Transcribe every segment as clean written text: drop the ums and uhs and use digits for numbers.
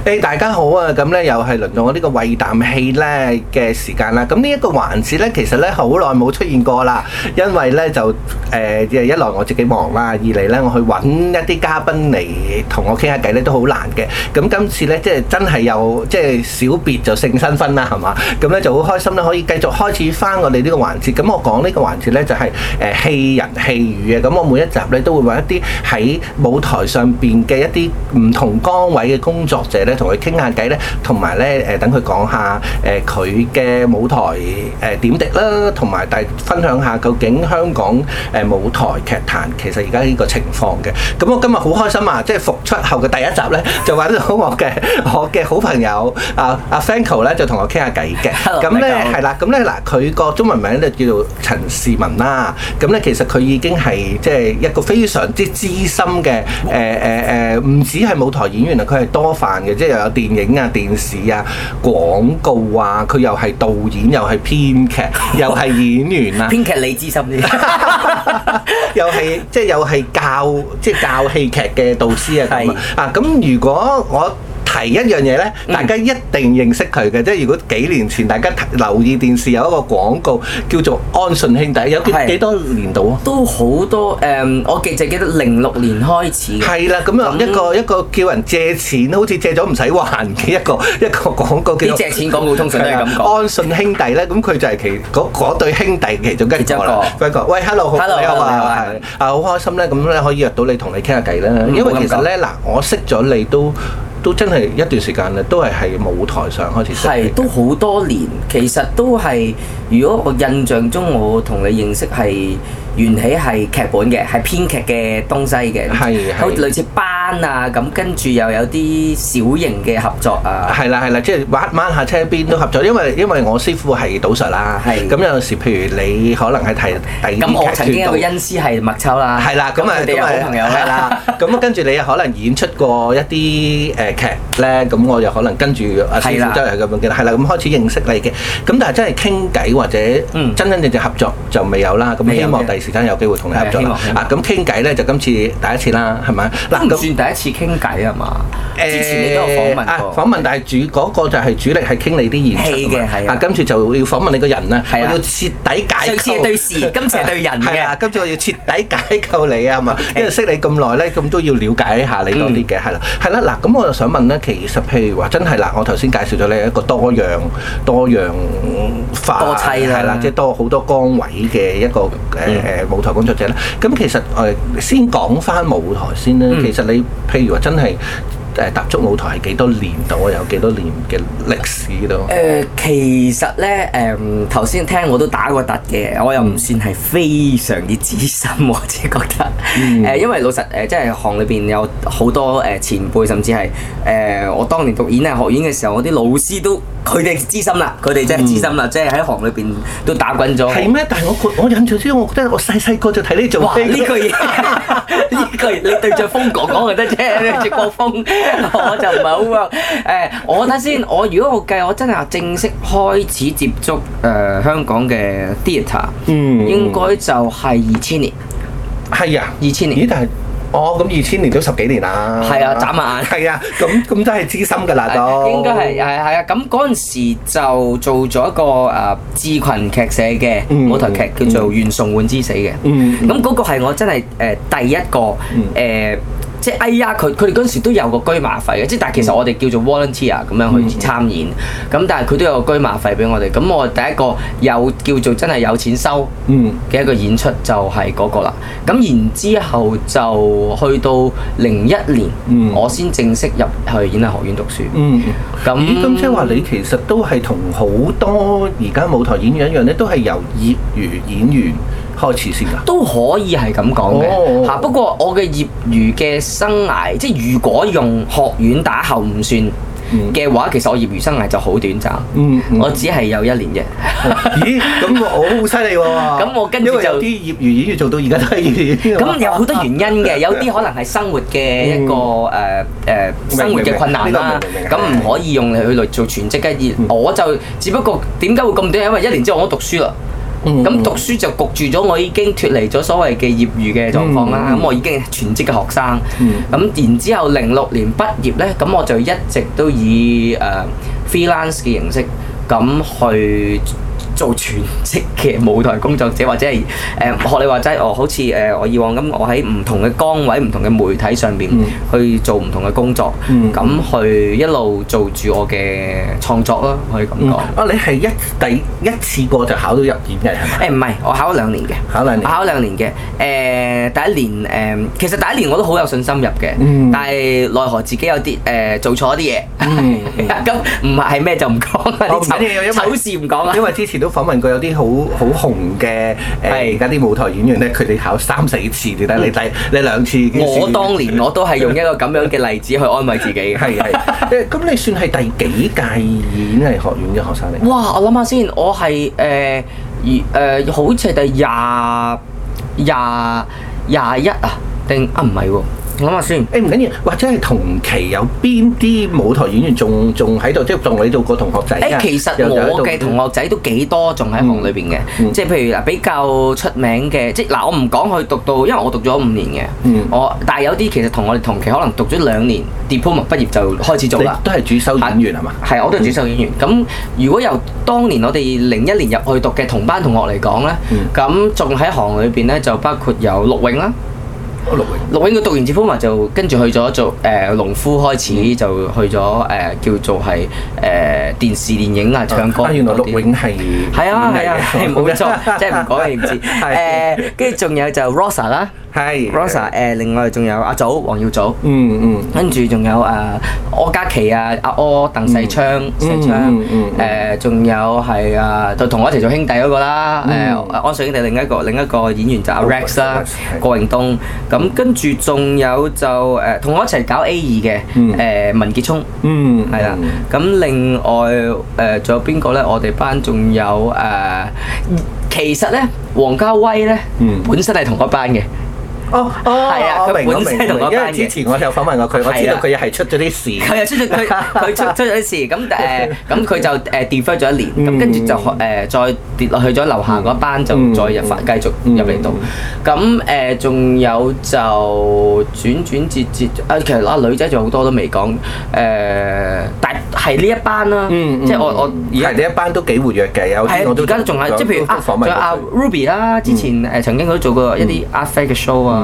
大家好啊！咁咧又係輪到我呢個為啖氣咧嘅時間啦。咁呢一個環節咧，其實咧好耐冇出現過啦。因為咧就一來我自己忙啦，二嚟咧我去揾一啲嘉賓嚟同我傾下偈咧都好難嘅。咁今次咧即係真係有即係小別就勝新婚啦，係嘛？咁咧就好開心啦，可以繼續開始翻我哋呢個環節。咁我講呢個環節咧就係戲人戲語嘅。咁我每一集咧都會揾一啲喺舞台上邊嘅一啲唔同崗位嘅工作者咧，同佢傾下偈咧，同埋咧等佢講下佢嘅舞台點滴啦，同埋分享下究竟香港舞台劇壇其實而家呢個情況嘅。咁我今日好開心啊！即係復出後嘅第一集咧，就揾到我嘅好朋友阿 Franco 咧，就同我傾下偈嘅。咁咧係啦，咁咧嗱，佢個中文名咧叫做陳仕文啦。咁咧其實佢已經係即係一個非常之資深嘅唔止係舞台演員啊，佢係多範嘅，即係又有電影啊、電視啊、廣告啊，佢又係導演，又係編劇，又係演員啊。 編劇你資深啲， 又係即係又係教戲劇嘅導師啊咁啊。咁如果我提一樣嘢咧，大家一定認識佢嘅，即係如果幾年前大家留意電視有一個廣告叫做安信兄弟，有幾多年度啊？ 都好多我記得06年開始。係啦，咁啊一個叫人借錢，好似借咗唔使還嘅一個廣告。 啲借錢廣告通常都係咁講。 安信兄弟咧，咁佢就係嗰對兄弟其中一個啦。喂 ，hello， 你好啊，好開心咧，咁咧可以約到你同你傾下偈啦。因為其實咧嗱，我識咗你都真係一段時間啦，都係喺舞台上開始識。 係都好多年，其實都係。如果我印象中，我同你認識係緣起係劇本嘅，係編劇嘅東西嘅。好似類似班啊咁，跟住又有啲小型嘅合作啊。係啦， 即係掹下車邊都合作，因為我師傅係賭術啦。咁有時譬如你可能係睇第二啲劇團度。 咁我曾經有個恩師係麥秋啦。 係啦，咁佢哋有好朋友啦。 係啦，咁跟住你又可能演出過一啲劇咧，咁我又可能跟住阿師傅周圍咁樣嘅，係啦，咁開始認識你嘅。咁但係真係傾偈或者真正合作就未有啦。咁希望第時間有機會同你合作啦。咁傾偈咧就今次第一次啦，係咪？嗱， 唔算第一次傾偈啊嘛。之前你都有訪問過。 訪問，但係嗰個就係主力係傾你啲演出嘅，係啊。今次就要訪問你個人啦，我要徹底解構。 上次係對事，今次係對人嘅。 係啊，今次我要徹底解構你啊嘛，因為識你咁耐咧，咁都要了解一下你多啲嘅，係啦，係啦。嗱，咁我就想問咧，其實譬如話真係啦，我頭先介紹咗你一個多樣化， 多棲啦， 係啦，即係多好多崗位嘅一個舞台工作者咧。咁其實先講翻舞台先啦。其實你譬如話真係踏足舞台係幾多年度啊？有幾多年嘅歷史都？ 其實咧頭先聽我都打過突嘅，我又唔算係非常之資深，我自己覺得。因為老實即係行裏邊有好多前輩，甚至係我當年讀演藝學院嘅時候，我啲老師都佢哋資深啦，佢哋真係資深啦，即係喺行裏邊都打滾咗。 係咩？但係我印象之中，我覺得我細個就睇你做。 哇！呢句嘢，呢句你對着風講就得啫，對住個風。我就唔係好喎。我睇先，如果我計，我真係正式開始接觸香港嘅 theatre，應該就係2000年。 係啊 ，2000年。 咦？但係咁2000年都10幾年啦。係啊，眨下眼。 係啊，咁真係資深㗎啦都。 應該係啊。咁嗰陣時就做咗一個志群劇社嘅舞台劇，叫做《願送渙之死》嘅。咁嗰個係我真係第一個即係佢哋嗰陣時都有個居馬費嘅，即係但係其實我哋叫做 volunteer 咁樣去參演，咁但係佢都有個居馬費俾我哋，咁我第一個有叫做真係有錢收嘅一個演出就係嗰個啦。咁然之後就去到01年，我先正式入去演藝學院讀書。 咁即係話你其實都係同好多而家舞台演員一樣咧，都係由業餘演員開始先㗎， 都可以係咁講嘅嚇。不過我嘅業餘嘅生涯，即係如果用學院打後唔算嘅話，其實我業餘生涯就好短暫。我只係有1年啫。 咦？咁我好犀利喎！ 咁我跟住就有啲業餘演員做到而家都係業餘。 咁有好多原因嘅，有啲可能係生活嘅一個生活嘅困難啦。咁唔可以用嚟去做全職嘅。我就只不過點解會咁短？因為1年之後我都讀書啦。 咁讀書就焗住咗，我已經脫離咗所謂嘅業餘嘅狀況啦。咁我已經係全職嘅學生。咁然之後06年畢業咧，咁我就一直都以freelance 嘅形式咁去做全職嘅舞台工作者，或者係學你話齋，好似我以往咁，我喺唔同嘅崗位、唔同嘅媒體上邊去做唔同嘅工作，咁去一路做住我嘅創作咯，可以咁講。 你係第一次過就考到入演藝係咪？ 唔係，我考咗2年嘅。考2年嘅。第一年其實第一年我都好有信心入嘅，但係奈何自己有啲做錯啲嘢。咁唔係咩就唔講啦，啲醜事唔講啦。 因為之前都訪問過有啲好紅嘅而家啲舞台演員咧，佢哋考3-4次，你睇你2次已經。 我當年我都係用一個咁樣嘅例子去安慰自己嘅。係。 咁你算係第幾屆演藝學院嘅學生嚟？ 哇！我諗下先，我係好似係第21啊，定唔係喎？諗下先。唔緊要，或者係同期有邊啲舞台演員仲喺度，即係仲你做過同學仔啊？ 其實我嘅同學仔都幾多，仲喺行裏邊嘅。即係譬如比較出名嘅，即係我唔講佢讀到，因為我讀咗5年嘅。但係有啲其實同我哋同期，可能讀咗2年 diploma 畢業就開始做啦。 都係主修演員係嘛？係， 我都係主修演員。咁如果由當年我哋01年入去讀嘅同班同學嚟講咧，咁仲喺行裏邊咧，就包括有陸永啦。陸永佢讀完 diploma 就跟住去咗做農夫，開始就去咗叫做係電視電影啊，唱歌。 原來陸永係冇錯，即係唔講你唔知。跟住仲有就 Rosa 啦。Rosa 另外仲有阿祖黃耀祖，跟住仲有柯嘉琪啊，阿柯鄧世昌，仲有係就同我一齊做兄弟嗰個啦，安水兄弟另一個演員就阿 Rex 啦，郭榮東，咁跟住仲有就同我一齊搞 A2嘅文傑聰，係啦，咁另外仲有邊個咧？我哋班仲有其實咧黃家威咧本身係同一班嘅。係啊，佢本身同我班嘅。因為之前我有訪問過佢，我知道佢又係出咗啲事。佢又出咗啲事，咁佢就defer 咗1年，咁跟住就再跌落去咗樓下嗰班，就再繼續入嚟到。咁仲有就轉折，其實女仔仲好多都未講，但係呢一班啦，即係我而家呢一班都幾活躍嘅，有啲我都而家都仲係，即係譬如仲有阿 Ruby 啦，之前曾經佢都做過一啲 art fair 嘅 show 啊。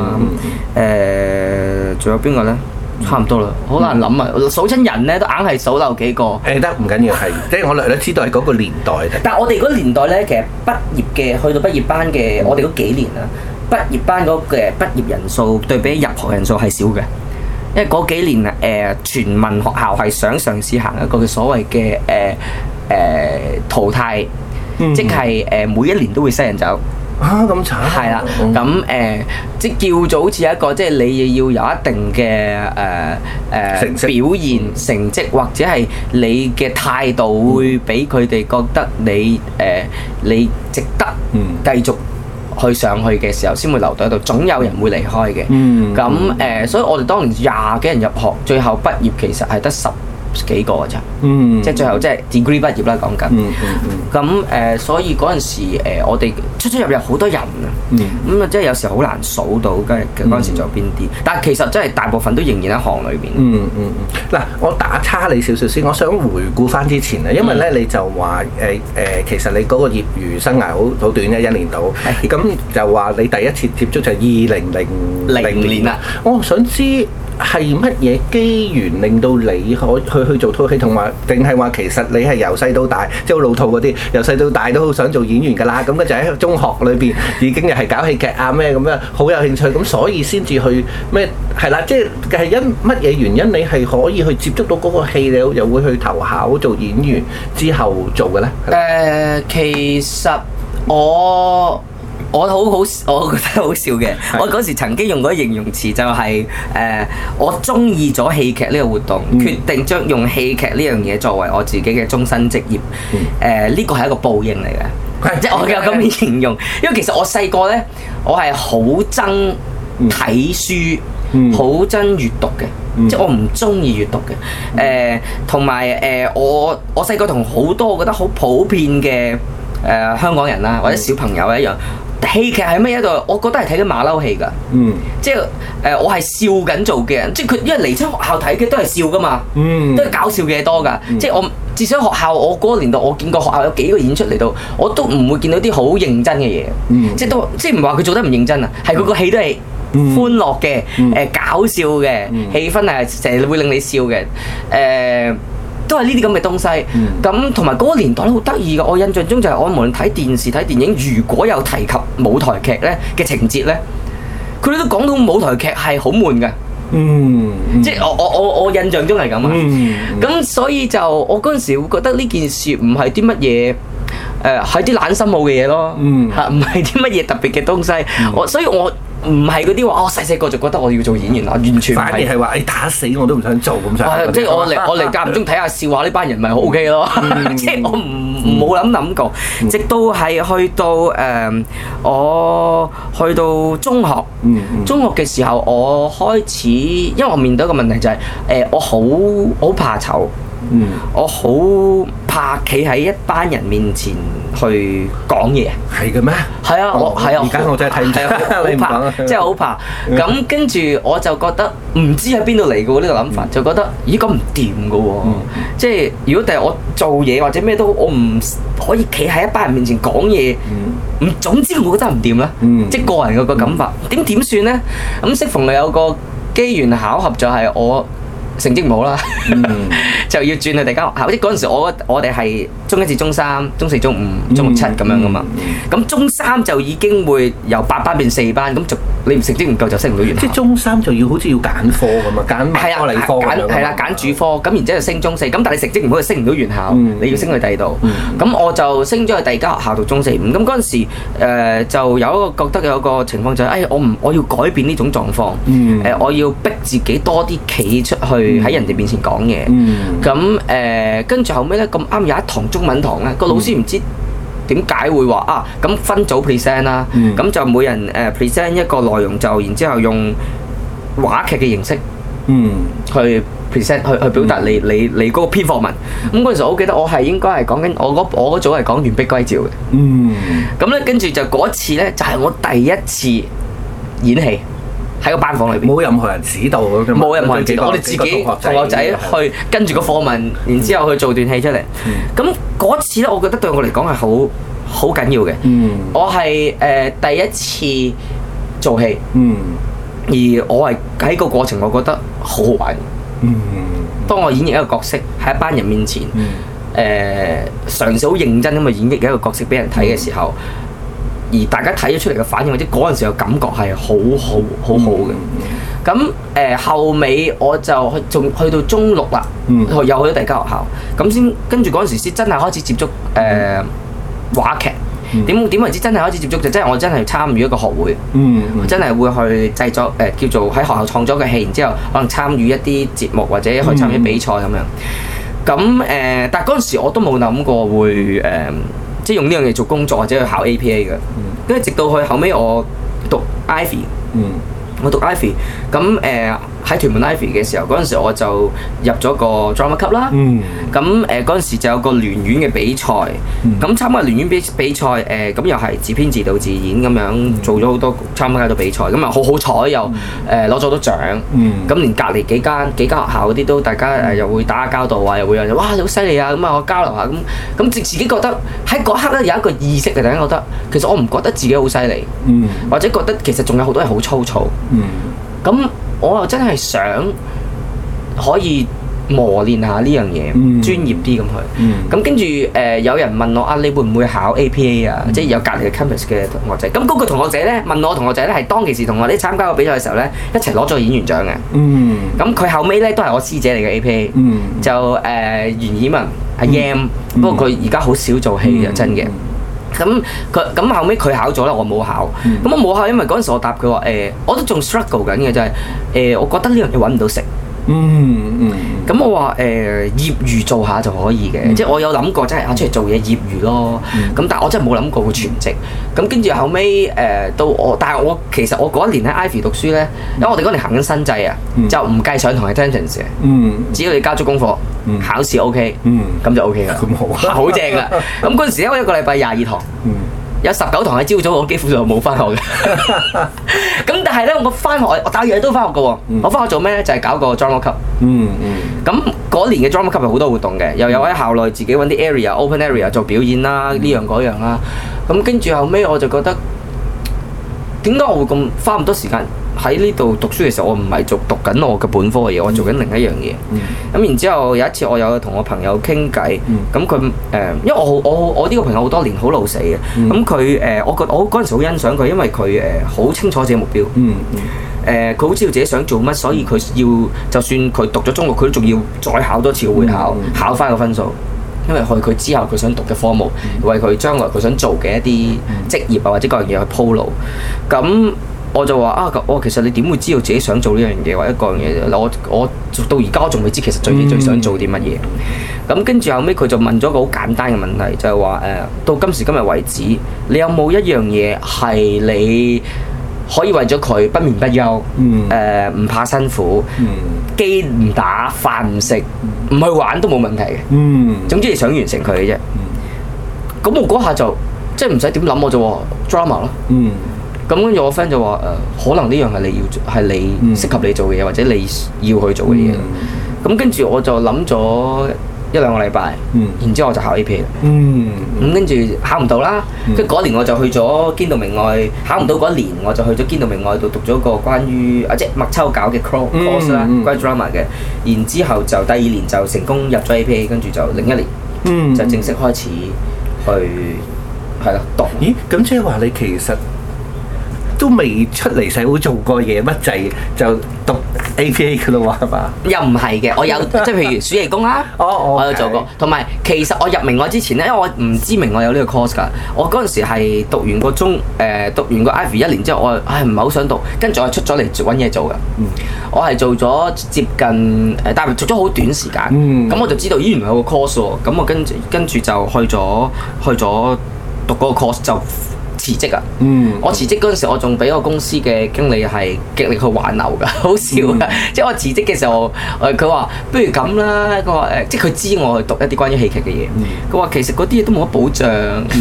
仲有邊個咧？差唔多啦，好難諗啊！數親人咧，都硬係數漏幾個。 得唔緊要，係即係我略略知道係嗰個年代。 但係我哋嗰個年代咧，其實畢業嘅去到畢業班嘅，我哋嗰幾年啊，畢業班嗰嘅畢業人數對比入學人數係少嘅，因為嗰幾年全民學校係想嘗試行一個嘅所謂嘅淘汰，即係每一年都會篩人走。 咁慘。 係啦，咁即叫做好似一個，即係你要有一定嘅表現成績，或者係你嘅態度會俾佢哋覺得你值得繼續去上去嘅時候，先會留到喺度。總有人會離開嘅。咁所以我哋當年20幾人入學，最後畢業其實係得10幾個㗎咋，即係最後即係 degree 畢業啦講緊。咁所以嗰陣時我哋出入好多人啊，咁啊即係有時好難數到嗰陣時仲有邊啲，但係其實真係大部分都仍然喺行裏邊。 嗱，我打岔你少少先，我想回顧翻之前啊，因為咧你就話其實你嗰個業餘生涯好短嘅1年到，咁就話你第一次接觸就係2000年啦。我想知係乜嘢機緣令到你去做套戲，同埋定係話其實你係由細到大，即係好老套嗰啲，由細到大都好想做演員㗎啦。咁跟住喺中學裏邊已經又係搞戲劇啊咩咁樣，好有興趣，咁所以先至去咩係啦，即係因乜嘢原因你係可以去接觸到嗰個戲，你又會去投考做演員之後做嘅咧？ 其實我覺得好笑嘅。我嗰時曾經用嗰個形容詞就係我中意咗戲劇呢個活動，決定將用戲劇呢樣嘢作為我自己嘅終身職業。呢個係一個報應嚟嘅，即係我有咁樣形容。因為其實我細個呢，我係好憎睇書，好憎閱讀嘅，即係我唔中意閱讀嘅。同埋我細個同好多我覺得好普遍嘅香港人啦，或者小朋友一樣。戲劇係乜嘢度？我覺得係睇緊馬騮戲㗎，即係我係笑緊做嘅人，即係佢因為嚟親學校睇嘅都係笑㗎嘛，都係搞笑嘅嘢多㗎，即係我至少學校我嗰個年代我見過學校有幾個演出嚟到，我都唔會見到啲好認真嘅嘢，即係唔係話佢做得唔認真啊，係佢個戲都係歡樂嘅，搞笑嘅，氣氛係成日會令你笑嘅，都係呢啲咁嘅東西，咁同埋嗰個年代都好得意嘅。我印象中就係我無論睇電視睇電影，如果有提及舞台劇咧嘅情節咧，佢哋都講到舞台劇係好悶嘅。即係我印象中係咁啊。咁所以就我嗰陣時會覺得呢件事唔係啲乜嘢，係啲懶心舞嘅嘢咯，嚇唔係啲乜嘢特別嘅東西。所以我唔係嗰啲話，我細細個就覺得我要做演員啦，完全唔係。反而係話，打死我都唔想做咁上。即係我嚟間唔中睇下笑話呢班人咪好 OK 咯。即係我冇諗過，直到係去到我去到中學，中學嘅時候我開始，因為我面對一個問題就係我好怕醜。我好怕企喺一班人面前去講嘢。係嘅咩？係啊，而家我真係睇唔到，你唔講，真係好怕。咁跟住我就覺得唔知喺邊度嚟嘅喎呢個諗法，就覺得咦咁唔掂嘅喎。即係如果第日我做嘢或者咩都，我唔可以企喺一班人面前講嘢。總之我覺得唔掂啦。即係個人嘅個感法。點算咧？咁適逢有個機緣巧合就係我成績唔好啦，就要轉去第二間學校。即係嗰陣時我哋係中一至中三、中四、中五、中六、七咁樣噶嘛。咁中三就已經會由8班變4班，咁就你成績唔夠就升唔到原校。即係中三就要好似要揀科咁啊，揀文科理科咁樣。係啦，揀主科，咁然之後升中四。咁但係你成績唔好就升唔到原校，你要升去第二度。咁我就升咗去第二間學校讀中四五。咁嗰陣時就有一個覺得有個情況就係，我要改變呢種狀況。我要逼自己多啲企出去喺人哋面前講嘢。咁跟住後尾咧咁啱有一堂中文堂咧，個老師唔知點解會話啊，咁分組 present 啦，咁就每人present 一個內容，就然之後用話劇嘅形式去 present 去表達你嗰個篇課文。咁嗰陣時我好記得我係應該係講緊我嗰組係講完璧歸趙嘅。咁咧跟住就嗰一次咧就係我第一次演戲。喺個班房裏邊，冇任何人指導，冇任何人指導，我哋自己同學仔去跟住個課文，然之後去做段戲出嚟。咁嗰次咧，我覺得對我嚟講係好緊要嘅。我係第一次做戲，而我係喺個過程，我覺得好好玩。當我演繹一個角色喺一班人面前，嘗試好認真咁去演繹一個角色俾人睇嘅時候。而大家睇咗出嚟嘅反應，或者嗰陣時嘅感覺係好嘅。咁後尾我就去到中六啦，又去咗第二間學校。咁先跟住嗰陣時先真係開始接觸話劇。點為之真係開始接觸就真係我真係參與一個學會，真係會去製作叫做喺學校創作嘅戲，然之後可能參與一啲節目或者去參與比賽咁樣。咁但係嗰陣時我都冇諗過會即係用呢樣嘢做工作或者去考 APA 嘅，跟住直到去後尾我讀 Ivy，我讀 Ivy， 咁喺屯門 Ivy 嘅時候，嗰陣時我就入咗個 drama club 啦。咁嗰陣時就有個聯院嘅比賽，咁參加聯院比賽，咁又係自編自導自演咁樣做咗好多參加到比賽，咁啊好彩又攞咗好多獎。咁連隔離幾間學校嗰啲都大家又會打下交道啊，又會有人哇你好犀利啊，咁啊我交流下咁自己覺得喺嗰刻咧有一個意識嘅，突然間覺得其實我唔覺得自己好犀利，或者覺得其實仲有好多嘢好粗糙。咁我又真係想可以磨練下呢樣嘢，專業啲咁去。咁跟住有人問我啊，你會唔會考 APA 啊？即係有隔離嘅 campus 嘅同學仔。咁嗰個同學仔咧問我，同學仔咧係當其時同我哋參加個比賽嘅時候咧，一齊攞咗演員獎嘅。咁佢後尾咧都係我師姐嚟嘅 APA，就袁以文阿 Yam，不過佢而家好少做戲嘅，真嘅。咁後尾佢考咗啦，我冇考。咁我冇考，因為嗰陣時我答佢話我都仲 struggle 緊嘅，就係我覺得呢樣嘢揾唔到食。 咁我話業餘做下就可以嘅，即係我有諗過，即係出嚟做嘢業餘咯。咁但係我真係冇諗過會全職。咁跟住後尾到我，但係我其實我嗰一年喺 Ivy 讀書咧，因為我哋嗰年行緊新制啊，就唔計上堂 attendance 嘅，只要你交足功課，考試 OK，咁就 OK 啦，好正㗎。咁嗰陣時咧，我一個禮拜22堂。有19堂喺朝早，我幾乎就冇翻學嘅。咁但係咧，我翻學我打日都翻學嘅喎。我翻學做咩咧？就係搞個 drama club。咁嗰年嘅 drama club 係好多活動嘅，又有喺校內自己揾啲 area、open area 做表演啦，呢樣嗰樣啦。咁跟住後尾我就覺得，點解我會咁花咁多時間喺呢度讀書嘅時候，我唔係讀緊我嘅本科嘅嘢，我做緊另一樣嘢。咁然之後有一次我有同我朋友傾偈，咁佢因為我呢個朋友好多年好老死嘅，咁佢我嗰陣時好欣賞佢，因為佢好清楚自己目標。佢好知道自己想做乜，所以佢要就算佢讀咗中六，佢都仲要再考多次個會考，考翻個分數。因為佢之後佢想讀嘅科目，為佢將來佢想做嘅一啲職業啊或者各樣嘢去鋪路。咁我就話其實你點會知道自己想做呢樣嘢或者各樣嘢？我到而家我仲未知其實最想做啲乜嘢。咁跟住後尾佢就問咗個好簡單嘅問題，就係話到今時今日為止，你有冇一樣嘢係你可以為咗佢不眠不休，唔怕辛苦，機唔打飯唔食，唔去玩都冇問題嘅。總之你想完成佢嘅啫。咁我嗰下就即係唔使點諗，我就話 drama 咯。咁跟住我 friend 就話可能呢樣係你適合你做嘅嘢，或者你要去做嘅嘢。咁跟住我就諗咗1-2個禮拜，然之後我就考 APA 啦。咁跟住考唔到啦，跟住嗰年我就去咗堅道明愛，考唔到嗰年我就去咗堅道明愛度讀咗個關於即係麥秋搞嘅 course 啦，關於 drama 嘅。然之後就第2年就成功入咗 APA，跟住就01年就正式開始去係啦讀。 咦？咁即係話你其實都未出嚟社會做過嘢乜滯就讀 APA 㗎咯喎，係嘛？ 又唔係嘅，我有即係譬如暑期工啦，我有做過。同埋其實我入明愛之前咧，因為我唔知明愛有呢個 course 㗎。我嗰陣時係讀完個讀完個 Ivy 1年之後，我唔係好想讀，跟住我出咗嚟揾嘢做㗎。我係做咗接近但係做咗好短時間。咁我就知道原來有個 course 喎。咁我跟住就去咗讀嗰個 course 就辭職啊！我辭職嗰陣時，我仲俾我公司嘅經理係極力去挽留㗎，好笑㗎！即係我辭職嘅時候，佢話不如咁啦，佢話即係佢知我去讀一啲關於戲劇嘅嘢，佢話其實嗰啲嘢都冇乜保障，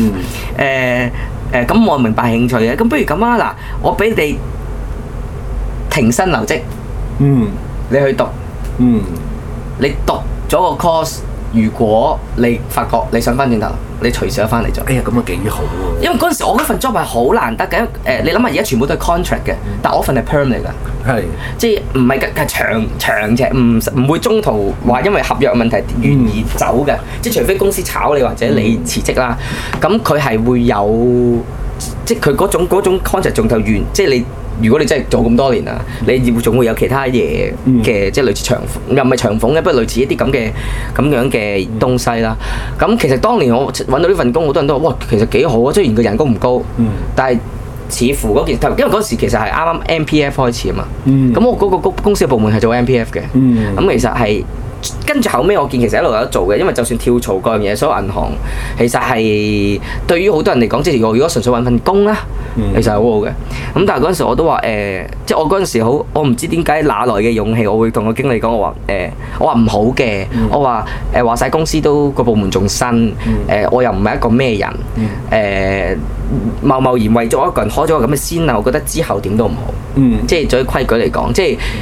咁我明白興趣嘅，咁不如咁啊嗱，我俾你停薪留職，你去讀，你讀咗個 course。如果你發覺你想翻轉頭，你隨時都翻嚟做。 哎呀，咁啊幾好喎！ 因為嗰陣時我嗰份 job 係好難得嘅，你諗下而家全部都係 contract 嘅，但我份係 perm 嚟㗎。係。即係唔係係長嘅，唔會中途話因為合約問題願意走嘅，即係除非公司炒你或者你辭職啦，咁佢係會有，即係佢嗰種 contract 仲就完，即係你。如果你真係做咁多年啦，你仲會有其他嘢嘅，即係類似長縫，又唔係長縫嘅，不過類似一啲咁樣嘅東西啦。咁其實當年我揾到呢份工，好多人都話：哇，其實幾好啊！雖然個人工唔高，但係似乎嗰件，因為嗰時其實係啱啱 MPF 開始啊嘛。咁我嗰個公司嘅部門係做 MPF 嘅。咁其實係。跟住後尾我見其實一路有得做嘅，因為就算跳槽嗰樣嘢，所有銀行其實係對於好多人嚟講，即係如果純粹揾份工啦，其實係好好嘅。咁但係嗰陣時我都話即係我嗰陣時好，我唔知點解哪來嘅勇氣，我會同個經理講，我話唔好嘅，我話話曬公司都個部門仲新，我又唔係一個咩人，貿貿然為咗一個人開咗個咁嘅先例，我覺得之後點都唔好。即係做規矩嚟講，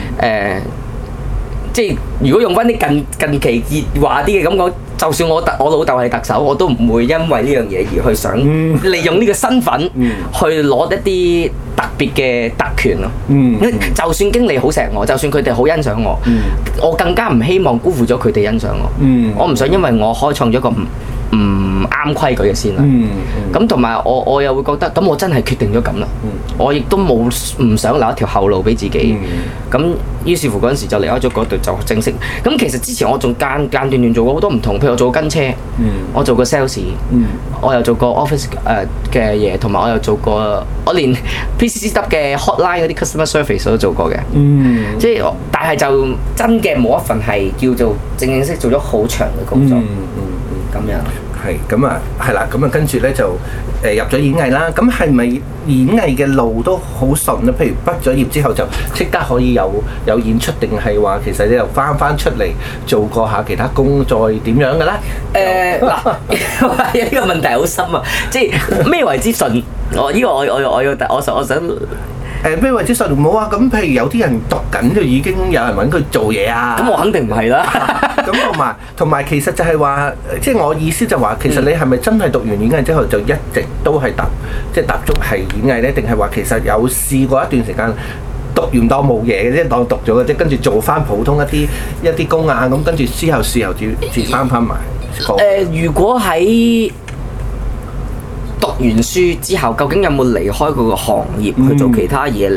即係如果用翻啲近期熱話啲嘅咁講，就算我老豆係特首，我都唔會因為呢樣嘢而去想利用呢個身份去攞一啲特別嘅特權咯。就算經理好錫我，就算佢哋好欣賞我，我更加唔希望辜負咗佢哋欣賞我。我唔想因為我開創咗個唔啱啱規矩嘅先啦。咁同埋我又會覺得，咁我真係決定咗咁啦。我亦都冇唔想留一條後路俾自己。咁於是乎嗰陣時就離開咗嗰度就正式。咁其實之前我仲間斷斷做過好多唔同，譬如我做過跟車，我做過 sales，我又做過 office 嘅嘢，同埋我又做過我連 PCCW 嘅 hotline 嗰啲 customer service 我都做過嘅。即係但係就真嘅冇一份係叫做正式做咗好長嘅工作。咁樣係咁啊，係啦，咁啊跟住咧就入咗演藝啦。咁係咪演藝嘅路都好順咧？譬如畢咗業之後就即刻可以有演出，定係話其實你又翻出嚟做過下其他工再點樣嘅咧？ 嗱，呢個問題好深啊！即係咩為之順？我想。 咩為之順唔好啊？咁譬如有啲人讀緊就已經有人揾佢做嘢啊！ 咁我肯定唔係啦。 咁同埋其實就係話，即係我意思就話，其實你係咪真係讀完演藝之後就一直都係踏足係演藝咧？定係話其實有試過一段時間讀完當冇嘢嘅啫，當讀咗嘅啫，跟住做翻普通一啲工啊，咁跟住之後事後自翻埋。 如果喺讀完書之後，究竟有冇離開嗰個行業去做其他嘢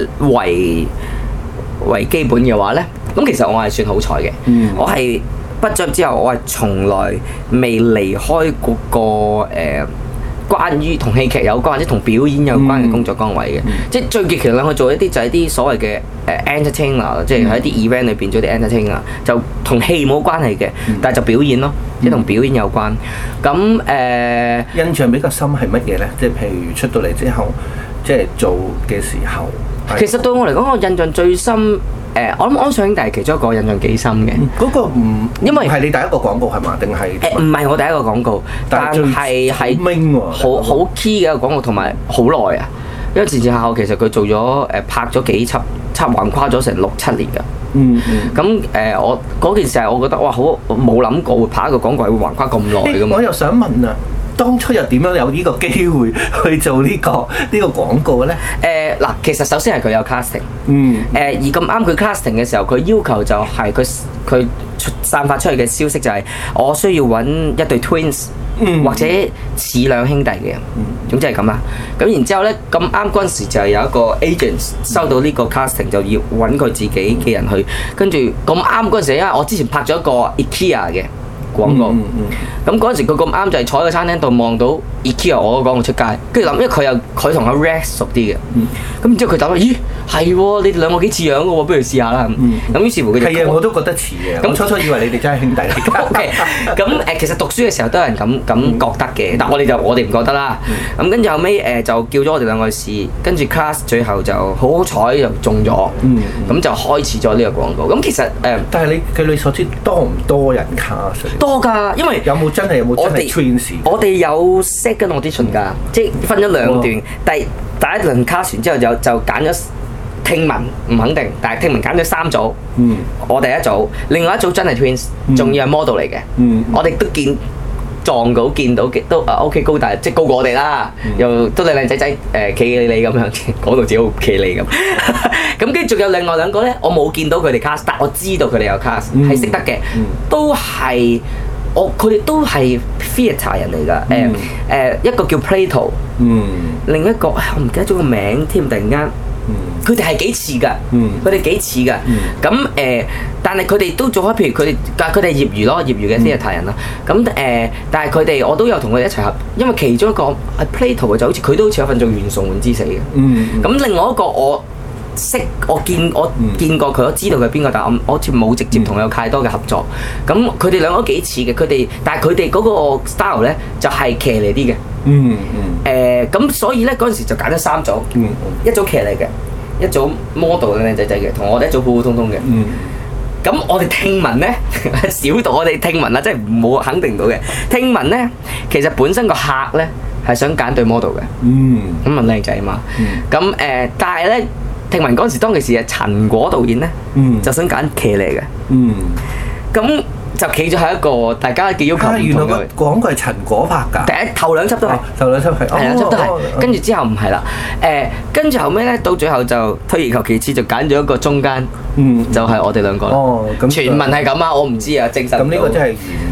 為基本嘅話呢？咁其實我係算好彩嘅。我係畢咗業之後，我係從來未離開嗰個關於同戲劇有關或者同表演有關嘅工作崗位嘅。即係最極其量去做一啲就係啲所謂嘅entertainer，即係喺啲 event 裏邊做啲 entertainer，就同戲冇關係嘅，但係就表演咯，即係同表演有關。咁印象比較深係乜嘢咧？即係譬如出到嚟之後，即係做嘅時候。 其實對我嚟講，我印象最深。我諗安上兄弟係其中一個印象幾深嘅。 嗰個因為係你第一個廣告係嘛？定係唔係我第一個廣告，但係好 key 嘅一個廣告，同埋好耐啊！因為前後其實佢做咗拍咗幾輯，橫跨咗成6-7年㗎。咁我嗰件事係我覺得哇，好冇諗過會拍一個廣告係會橫跨咁耐㗎嘛。 我又想問啊，當初又點樣有呢個機會去做呢個廣告咧？ 嗱，其實首先係佢有 casting，而咁啱佢 casting 嘅時候，佢要求就係佢散發出去嘅消息就係我需要揾一對 twins，或者似兩兄弟嘅，總之係咁啦。咁然之後咧，咁啱嗰陣時就係有一個 agent 收到呢個 casting，就要揾佢自己嘅人去，跟住咁啱嗰陣時，因為我之前拍咗一個 IKEA 嘅廣告，咁嗰陣時佢咁啱就係坐喺個餐廳度望到 IKEA 我個廣告出街，跟住諗，因為佢同阿 Rex 熟啲嘅，咁然之後佢諗，咦係喎，你哋兩個幾似樣嘅喎，不如試下啦。咁於是乎佢就係啊，我都覺得似嘅。咁初以為你哋真係兄弟嚟㗎。 OK，咁其實讀書嘅時候都有人咁覺得嘅，但我哋唔覺得啦。咁跟住後尾就叫咗我哋兩個去試，跟住 class 最後就好彩就中咗，咁就開始咗呢個廣告。咁其實但係據你所知多唔多人 cast？ 多㗎，因為有冇真係 twins？ 我哋有 second audition 㗎，即係分咗兩段。第一輪 cast 完之後就揀咗聽聞唔肯定，但係聽聞揀咗3組。我第一組，另外一組真係 twins， 仲要係 model 嚟嘅。我哋都撞到見到都OK 高大，即係高過我哋啦，又都靚仔仔企理理咁樣，講到自己好企理咁。咁跟住仲有另外兩個咧，我冇見到佢哋 cast， 但我知道佢哋有 cast， 係識得嘅，都係佢哋都係 theatre 人嚟㗎。一個叫 Plato， 另一個我唔記得咗個名添，突然間。佢哋係幾似㗎，佢哋幾似㗎。咁但係佢哋都做開，譬如佢哋係業餘咯，業餘嘅 theatre 人啦。咁但係佢哋我都有同佢哋一齊合，因為其中一個係 Plato 嘅，就好似佢都好似有份做袁崇煥之死嘅。咁另外一個我見過佢，我知道佢係邊個，但係我好似冇直接同佢有太多嘅合作。咁佢哋兩個都幾似嘅，但係佢哋嗰個 style 咧就係騎呢啲嘅。咁所以咧嗰陣時就揀咗3組，一組騎呢嘅，一組 model 靚仔仔嘅，同我哋一組普普通通嘅。咁我哋聽聞咧，少到我哋聽聞啦，即係冇肯定到嘅。聽聞咧，其實本身個客咧係想揀對 model 嘅，咁啊靚仔嘛。咁但係咧，聽聞嗰陣時當其時係陳果導演咧，就想揀騎呢嘅。咁就企咗喺一個大家嘅要求唔同嘅。 原來個廣告係陳果拍㗎。 頭兩輯都係。頭兩輯係。係兩輯都係。跟住之後唔係啦。跟住後尾咧，到最後就退而求其次，就揀咗一個中間。就係我哋兩個。咁傳聞係咁啊，我唔知啊，證實唔到。 咁呢個真係袁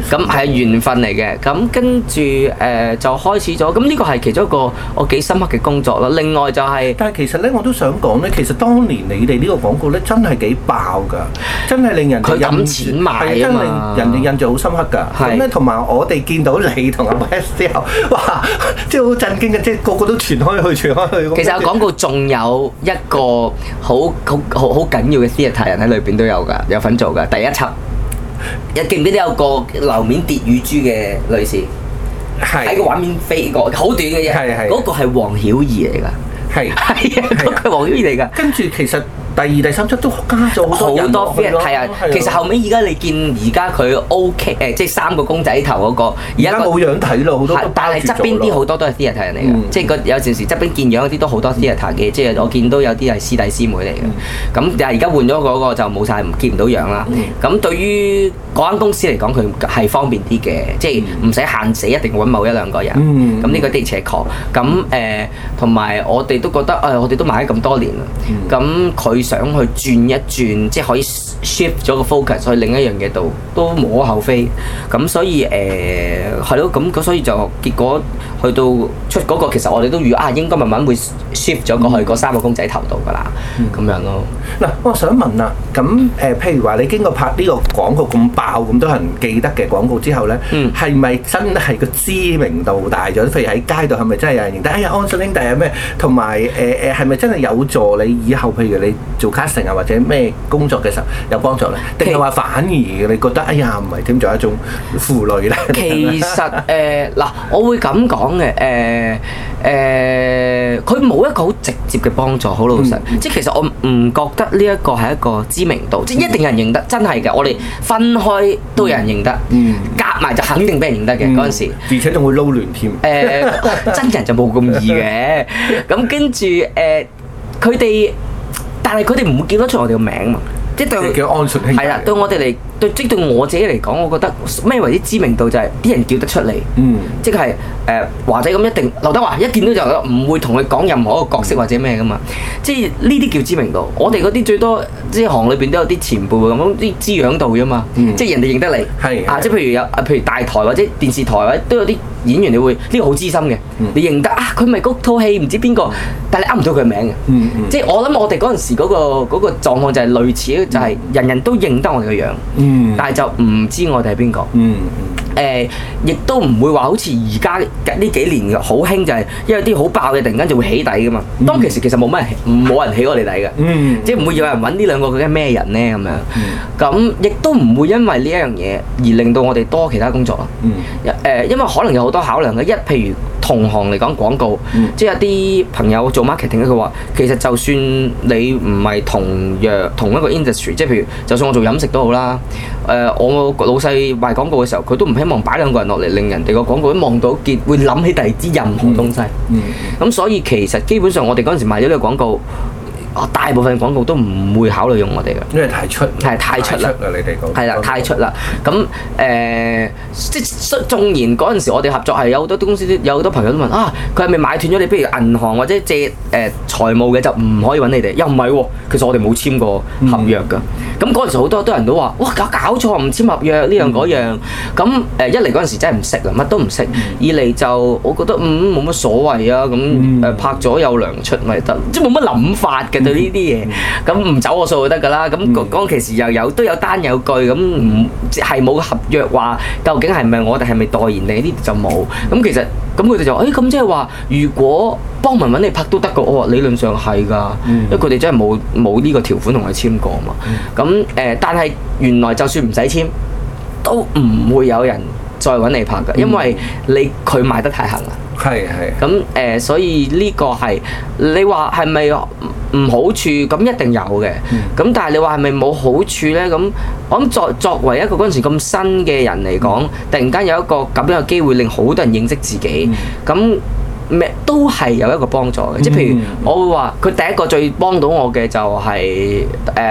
咁係緣分嚟嘅。咁跟住就開始咗。咁呢個係其中一個我幾深刻嘅工作啦。另外就係， 但係其實咧，我都想講咧，其實當年你哋呢個廣告咧，真係幾爆㗎，真係令人佢抌錢買啊嘛， 真係令人哋印象好深刻㗎。咁咧，同埋我哋見到你同阿 West 之後，哇！即係好震驚嘅，即係個個都傳開去，傳開去。 其實個廣告仲有一個好緊要嘅 theatre 人喺裏邊都有㗎，有份做㗎。第一輯，你記唔記得有個樓面跌乳豬嘅女士喺個畫面飛過，好短嘅啫。嗰個係黃曉怡嚟㗎。係啊，嗰個係黃曉怡嚟㗎。跟住其實第二、第三輯都加咗好多 fit， 係啊。其實後尾而家你見而家佢 OK 即係3個公仔頭嗰個， 而家冇樣睇咯，好多。 但係側邊啲好多都係 theatre 人嚟嘅，即係有陣時側邊見樣嗰啲都好多 theatre 嘅，即係我見到有啲係師弟師妹嚟嘅。咁但係而家換咗嗰個就冇晒，見唔到樣啦。咁對於嗰間公司嚟講，佢係方便啲嘅，即係唔使限死一定揾某1、2個人。咁呢個的確。咁同埋我哋都覺得我哋都買咗咁多年啦。咁佢想去轉一轉，即係可以 shift 咗個 focus 去另一樣嘢度，都無可厚非。咁所以係咯，咁所以就結果去到出嗰個，其實我哋都預應該慢慢會 shift 咗過去嗰3個公仔頭度㗎啦。咁樣咯。 嗱，我想問啦，咁譬如話你經過拍呢個廣告咁爆咁多人記得嘅廣告之後咧，係咪真係個知名度大咗？譬如喺街度係咪真係有人認得？哎呀，安信兄弟啊咩？同埋係咪真係有助你以後譬如你做 casting 啊或者咩工作嘅時候有幫助咧？定係話反而你覺得哎呀唔係添咗一種負累咧？ 其實嗱，我會咁講嘅佢冇一個好直接嘅幫助，好老實。即係其實我唔覺得呢一個係一個知名度，即係一定有人認得，真係嘅。我哋分開都有人認得，夾埋就肯定俾人認得嘅嗰陣時。 而且仲會撈亂添。 真人就冇咁易嘅。咁跟住佢哋，但係佢哋唔會叫得出我哋個名嘛。即係對， 叫安信兄弟。 係啦，對我哋嚟，對我自己嚟講，我覺得咩為之知名度就係啲人叫得出嚟。即係華仔咁一定，劉德華一見到就唔會同佢講任何一個角色或者咩噶嘛。即係呢啲叫知名度。我哋嗰啲最多即係行裏邊都有啲前輩咁啲知樣度啫嘛。即係人哋認得你。即係譬如大台或者電視台或者都有啲演員，你會呢個好資深嘅，你認得佢咪嗰套戲唔知邊個，但係你噏唔到佢名嘅。即係我諗我哋嗰陣時嗰個狀況就係類似，就係人人都認得我哋個樣，但係就唔知我哋係邊個。亦都唔會話好似而家呢幾年好興，就係因為啲好爆嘅突然間就會起底噶嘛。當其時其實冇人起我哋底嘅，即係唔會有人揾呢兩個究竟係咩人咧咁樣。咁亦都唔會因為呢一樣嘢而令到我哋多其他工作咯。因為可能有好多考量嘅。譬如同行嚟講廣告，即係有啲朋友做 marketing 佢話其實就算你唔係同一個 industry， 即係譬如就算我做飲食都好啦。我老細賣廣告嘅時候，佢都唔希望擺2個人落嚟，令人哋個廣告一望到見會諗起第二啲任何東西。咁所以其實基本上我哋嗰陣時賣咗呢個廣告，大部分廣告都唔會考慮用我哋嘅， 因為太出啦， 你哋講係啦，太出啦。咁即係縱然嗰陣時我哋合作係有好多公司，有好多朋友都問佢係咪買斷咗你？譬如銀行或者借財務嘅就唔可以揾你哋，又唔係喎。其實我哋冇簽過合約㗎。咁嗰陣時好多人都話：哇，搞錯唔簽合約呢樣嗰樣。咁一嚟嗰陣時真係唔識啊，乜都唔識；二嚟就我覺得冇乜所謂啊。咁拍咗有糧出咪得，即係冇乜諗法嘅對呢啲嘢。咁唔走我數就得㗎啦。咁嗰陣時又都有單有據，咁唔係冇合約話究竟係咪我哋係咪代言你呢啲就冇。咁其實咁佢哋就咁即係話，如果幫文揾你拍都得㗎。我話理論上係㗎，因為佢哋真係冇呢個條款同佢簽過嘛。咁但係原來就算唔使簽，都唔會有人再揾你拍㗎，因為佢賣得太行啦。 係。 咁所以呢個係你話係咪唔好處？咁一定有嘅。咁但係你話係咪冇好處咧？咁我諗作為一個嗰陣時咁新嘅人嚟講，突然間有一個咁樣嘅機會，令好多人認識自己，咁都係有一個幫助嘅。即係譬如我會話，佢第一個最幫到我嘅就係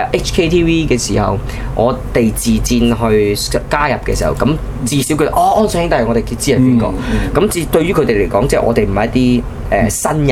HKTV 嘅時候，我哋自薦去加入嘅時候，咁至少佢哋安信兄弟我哋知係邊個。咁對於佢哋嚟講，即係我哋唔係一啲新人啊。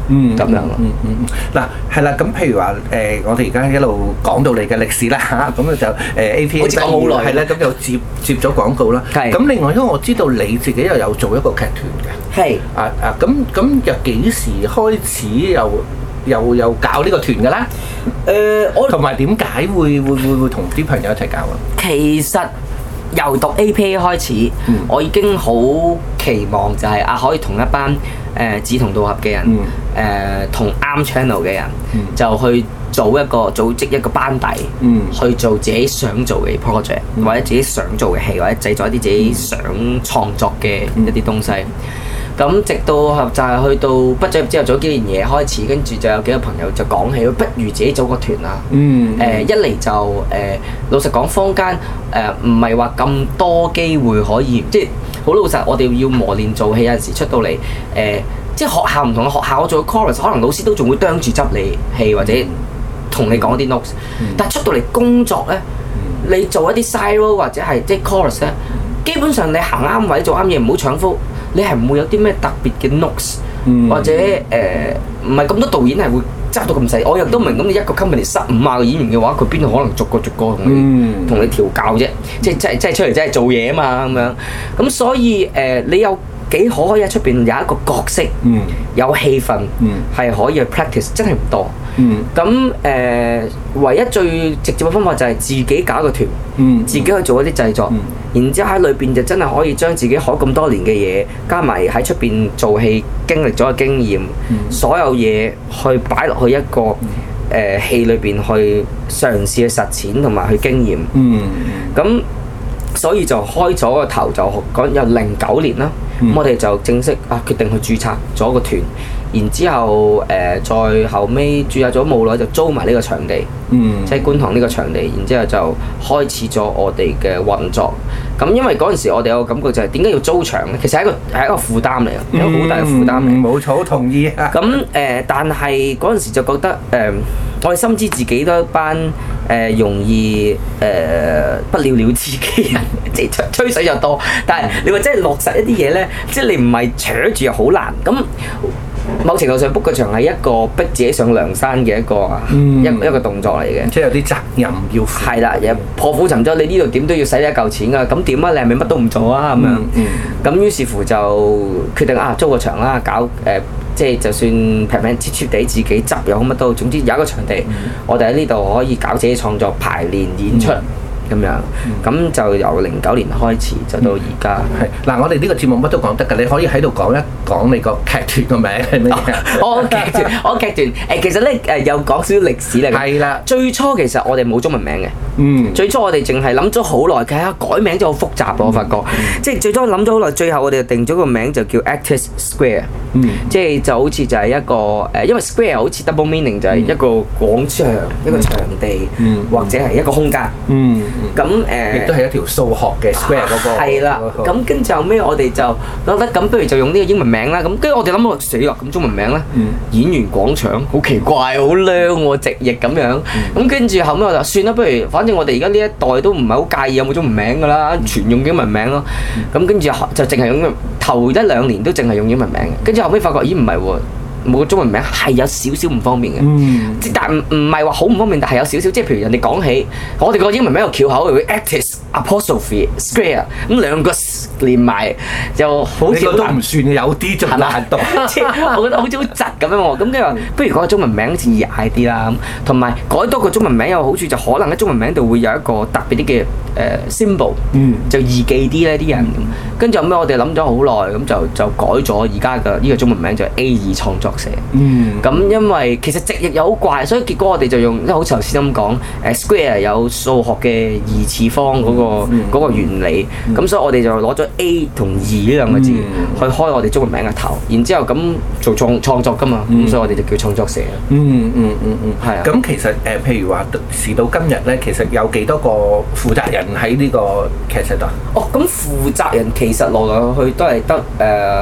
咁樣咯。 嗱係啦，咁譬如話我哋而家一路講到你嘅歷史啦嚇，咁就APA 好似講好耐係啦，咁就接咗廣告啦。 係。 咁另外因為我知道你自己又有做一個劇團嘅。 係。 咁又幾時開始又搞呢個團㗎啦？我同埋點解會同啲朋友一齊搞啊？ 其實由讀 APA 開始，我已經好期望就係可以同一班志同道合嘅人，同啱 channel 嘅人，就去組織一個班底，去做自己想做嘅 project，或者自己想做嘅戲，或者製作一啲自己想創作嘅一啲東西。咁直到就係去到畢咗業之後做幾年嘢開始，跟住就有幾個朋友就講起，不如自己組個團啦。一嚟就老實講，坊間唔係話咁多機會可以，即係好老實，我哋要磨練做戲，有陣時出到嚟即係學校唔同嘅學校，我做 chorus， 可能老師都仲會啄住執你戲或者同你講啲 notes，但係出到嚟工作咧，你做一啲 side role 或者係即係 chorus 咧，基本上你行啱位做啱嘢，唔好搶夫。你係唔會有啲咩特別嘅 notes，或者唔係咁多導演係會執到咁細。我亦都明咁，你一個 company 15個演員嘅話，佢邊度可能逐個同你調教啫？即係出嚟真係做嘢啊嘛咁樣。咁所以你有幾可以喺出邊有一個角色，有氣氛，係可以去 practice， 真係唔多。咁唯一最直接嘅方法就係自己搞個團，自己去做一啲製作，然之後喺裏邊就真係可以將自己學咁多年嘅嘢，加埋喺出邊做戲經歷咗嘅經驗，所有嘢去擺落去一個戲裏邊去嘗試去實踐同埋去經驗。咁所以就開咗個頭，就講由09年啦。我哋就正式決定去註冊咗個團，然之後再後尾註冊咗冇耐就租埋呢個場地，即係觀塘呢個場地，然之後就開始咗我哋嘅運作。咁因為嗰陣時我哋有個感覺就係點解要租場咧？其實係一個負擔嚟嘅，一個好大嘅負擔嚟。 冇錯，同意啊。 咁但係嗰陣時就覺得我哋深知自己都一班容易不了了之嘅人，即係吹水就多。但係你話真係落實一啲嘢咧，即係你唔係扯住又好難。咁某程度上 book 個場係一個逼自己上梁山嘅一個動作嚟嘅， 即係有啲責任要負。 係啦，破釜沉舟，你呢度點都要使一嚿錢㗎。咁點啊？你係咪乜都唔做啊？咁樣。咁於是乎就決定租個場啦，搞即係就算平平切切地自己執又好乜都，總之有一個場地，我哋喺呢度可以搞自己創作、排練、演出咁樣。咁就由09年開始，就到而家。 係嗱，我哋呢個節目乜都講得㗎，你可以喺度講一講你個劇團個名係咩嘢？ 我劇團其實咧有講少少歷史嚟嘅。 係啦， 最初其實我哋冇中文名嘅。最初我哋淨係諗咗好耐，其實改名就好複雜，我發覺。即係最初諗咗好耐，最後我哋就定咗個名就叫 Actors Square。即係就好似就係一個因為 Square 好似 double meaning 就係一個廣場、一個場地，或者係一個空間。咁亦都係一條數學嘅 Square 嗰個。係啦。 咁跟住後尾我哋就覺得咁，不如就用呢個英文名啦。咁跟住我哋諗到死啦，咁中文名咧，演員廣場好奇怪，好靚喎，直譯咁樣。咁跟住後尾我就算啦，不如反正我哋而家呢一代都唔係好介意有冇中文名㗎啦，全用英文名咯。咁跟住就淨係用頭1、2年都淨係用英文名嘅。跟住後尾發覺，咦唔係喎。冇個中文名係有少少唔方便嘅，但唔係話好唔方便，但係有少少，即係譬如人哋講起，我哋個英文名又翹口，會 Actors Apostrophe Square， 咁兩個連埋就好似都唔算有啲仲難讀， 即係我覺得好似好窒咁樣喎。咁跟住話，不如改個中文名好似易嗌啲啦，同埋改多個中文名有好處，就可能喺中文名度會有一個特別啲嘅symbol，就易記啲咧啲人。跟住後尾我哋諗咗好耐，咁就改咗而家嘅呢個中文名就係 A2 創作社。咁因為其實直譯又好怪，所以結果我哋就用，好似頭先咁講，Square 有數學嘅二次方嗰個原理，咁所以我哋就攞咗 A 同2呢兩個字去開我哋中文名嘅頭，然之後咁做創作㗎嘛，咁所以我哋就叫創作社。係啊。 咁其實譬如話時到今日咧，其實有幾多個負責人喺呢個劇社度？ 咁負責人其實來來去去都係得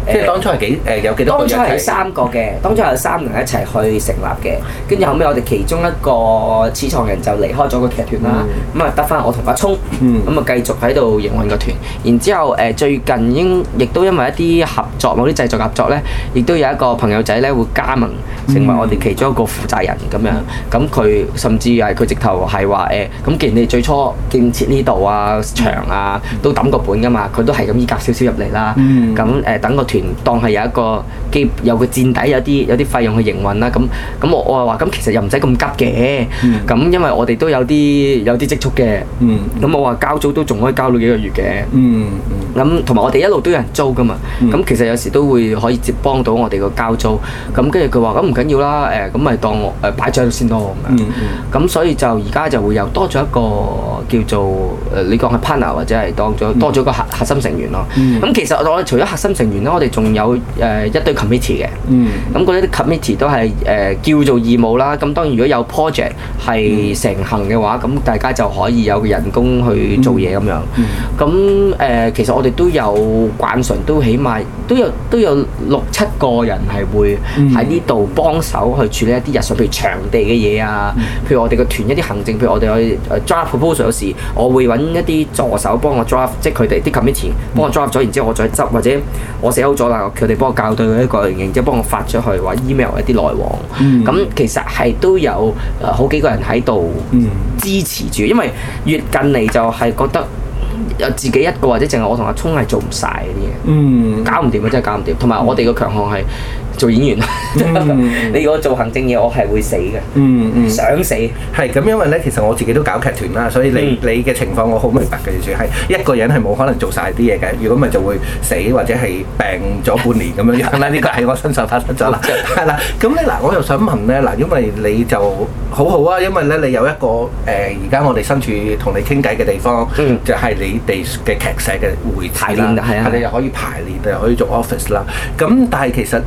即係當初係有幾多個人？ 當初係3個嘅，當初有3個人一齊去成立嘅，跟住後尾我哋其中一個始創人就離開咗個劇團啦，咁啊得翻我同阿聰，咁啊繼續喺度營運個團。然之後最近亦都因為一啲合作，某啲製作合作咧，亦都有一個朋友仔咧會加盟成為我哋其中一個負責人咁樣。咁佢甚至係佢直頭係話咁既然你最初建設呢度啊場啊都抌個本㗎嘛，佢都係咁依夾少少入嚟啦。咁等個團當係有個墊底，有啲費用去營運啦。咁我話咁其實又唔使咁急嘅。咁因為我哋都有啲積蓄嘅。咁我話交租都仲可以交到幾個月嘅。咁同埋我哋一路都有人租㗎嘛。咁其實有時都會可以幫到我哋個交租。咁跟住佢話咁唔緊要啦。咁咪當我擺咗喺度先咯咁樣。咁所以就而家就會有多咗一個叫做你講係 partner 或者係多咗個核心成員咯。咁其實我哋除咗核心成員咧，我哋仲有一堆 committee 嘅。咁嗰啲 committee 都係叫做義務啦。咁當然如果有 project 係成行嘅話，咁大家就可以有個人工去做嘢咁樣。咁其實我哋都有慣常都起碼都有6-7個人係會喺呢度幫手去處理一啲日常，譬如場地嘅嘢啊，譬如我哋個團一啲行政，譬如我哋去 draft proposal 有時，我會揾一啲助手幫我 draft， 即係佢哋啲 committee 幫我 draft 咗，然之後我再執，或者我寫好咗啦，佢哋幫我校對一個然之後幫我發出去，或 email 一啲來往。咁其實係都有好幾個人喺度支持住，因為越近嚟就係覺得有自己一個或者淨係我同阿聰係做唔晒嗰啲嘢，搞唔掂啊！真係搞唔掂。同埋我哋個強項係做演員。你如果做行政嘢，我係會死嘅。想死。係咁，因為咧，其實我自己都搞劇團啦，所以你嘅情況我好明白嘅。就係一個人係冇可能做晒啲嘢嘅，如果咪就會死或者係病咗半年咁樣樣啦。呢個係我身上發生咗啦。係啦，咁咧嗱，我又想問咧嗱，因為你就好好啊，因為咧你有一個而家我哋身處同你傾偈嘅地方，就係你哋嘅劇社嘅會排練啦，係你又可以排練，又可以做 office 啦。咁但係其實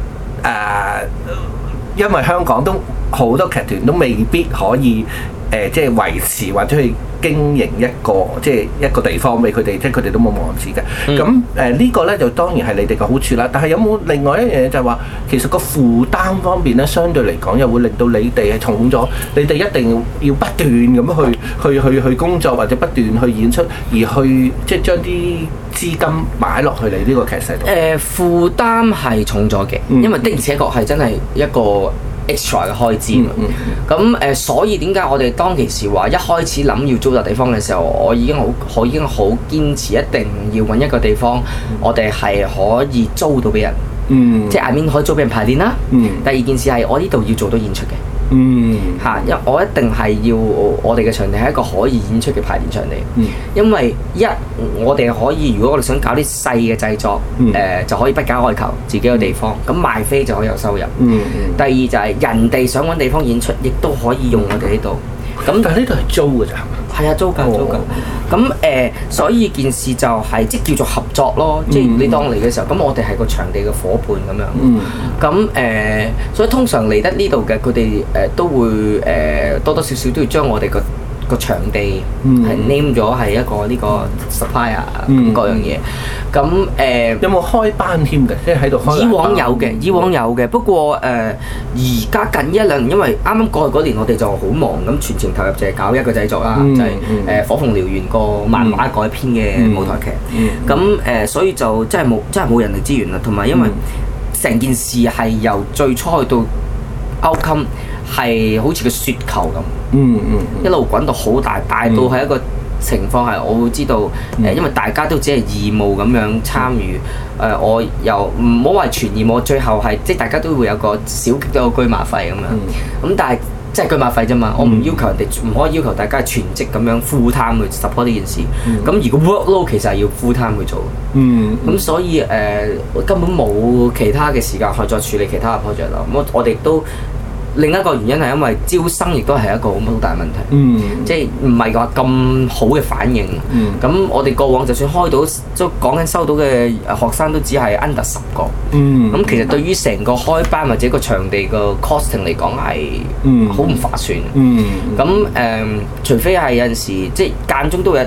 因為香港都好多劇團都未必可以即係維持或者去經營一個地方俾佢哋，即係佢哋都冇網址嘅。咁呢個咧就當然係你哋嘅好處啦。但係有冇另外一樣嘢就係話，其實個負擔方面咧，相對嚟講又會令到你哋係重咗，你哋一定要不斷咁去工作或者不斷去演出，而去即係將啲資金擺落去你呢個劇社度。 負擔係重咗嘅，因為的而且確係真係一個extra 嘅開支嘛。咁所以點解我哋當其時話一開始諗要租笪地方嘅時候，我已經好堅持一定要揾一個地方，我哋係可以租到俾人，即係 I mean 可以租俾人排練啦。第二件事係我呢度要做到演出嘅。因為我一定係要我哋嘅場地係一個可以演出嘅排練場地。因為我哋可以，如果我哋想搞啲細嘅製作，就可以不假外求自己個地方，咁賣飛就可以有收入。第二就係人哋想揾地方演出，亦都可以用我哋呢度。咁但係呢度係租㗎咋？ 係啊，租㗎。咁所以件事就係即叫做合作咯。即係你當嚟嘅時候，咁我哋係個場地嘅夥伴咁樣。咁所以通常嚟得呢度嘅佢哋都會多多少少都要將我哋個場地係 name 咗係一個呢個 supplier 咁嗰樣嘢。咁有冇開班添嘅？即係喺度開。 以往有嘅，不過而家近1-2年，因為啱啱過去嗰年我哋就好忙，咁全程投入就係搞一個製作啦，就係火鳳燎原個漫畫改編嘅舞台劇。咁所以就真係冇人力資源啦，同埋因為成件事係由最初去到 outcome 係好似個雪球咁，一路滾到好大，大到係一個情況係我會知道，因為大家都只係義務咁樣參與，我又唔好話全義務，最後係即係大家都會有個小極都有個車馬費咁樣，咁但係即係車馬費啫嘛，我唔要求人哋，唔可以要求大家全職咁樣 full time 去 support 呢件事，咁如果 workload 其實係要 full time 去做，咁所以根本冇其他嘅時間去再處理其他嘅 project 咯，咁我哋都。另一個原因係因為招生亦都係一個好大問題，即係唔係話咁好嘅反應。咁我哋過往就算開到，都講緊收到嘅學生都只係 under 10個。咁其實對於成個開班或者個場地個 costing 嚟講係好唔划算。咁除非係有陣時即係間中都會有啲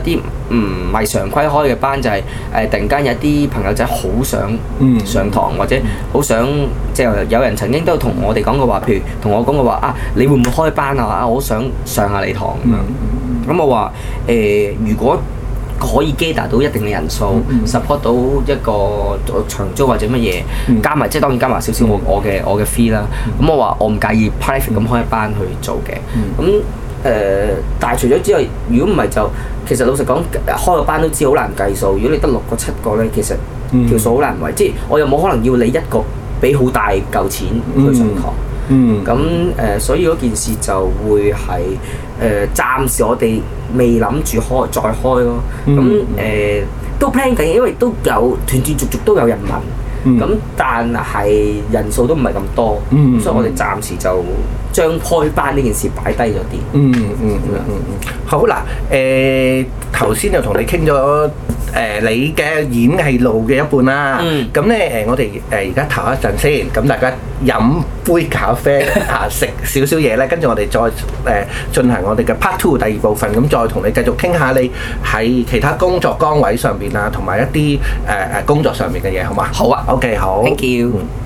唔係常規開嘅班，就係突然間有啲朋友仔好想上堂，或者好想即係有人曾經都同我哋講過話，譬如同我講過話啊，你會唔會開班啊？我好想上下你堂咁樣。咁我話如果可以 gather 到一定嘅人數，support 到一個長租或者乜嘢，加埋即係當然加埋少少我嘅 fee 啦。咁我話我唔介意 private 咁開一班去做嘅。咁但係除咗之外，如果唔係就其實老實講，開個班都知好難計數。如果你得6個7個咧，其實條數好難為。即係我又冇可能要你一個俾好大嚿錢去上堂。所以嗰件事就會係暫時我哋未諗住再開咯。都 plan 緊，因為都有斷斷續續都有人問。但係人數都唔係咁多，所以我哋暫時就將開班呢件事擺低咗啲。 好嗱，頭先就同你傾咗你嘅演戲路嘅一半啦。咁咧我哋而家唞一陣先，咁大家飲杯咖啡食少少嘢咧，跟住我哋再進行我哋嘅 Part 2第2部分，咁再同你繼續傾下你喺其他工作崗位上邊啊，同埋一啲工作上面嘅嘢，好嘛？ 好啊。 OK， 好。 Thank you。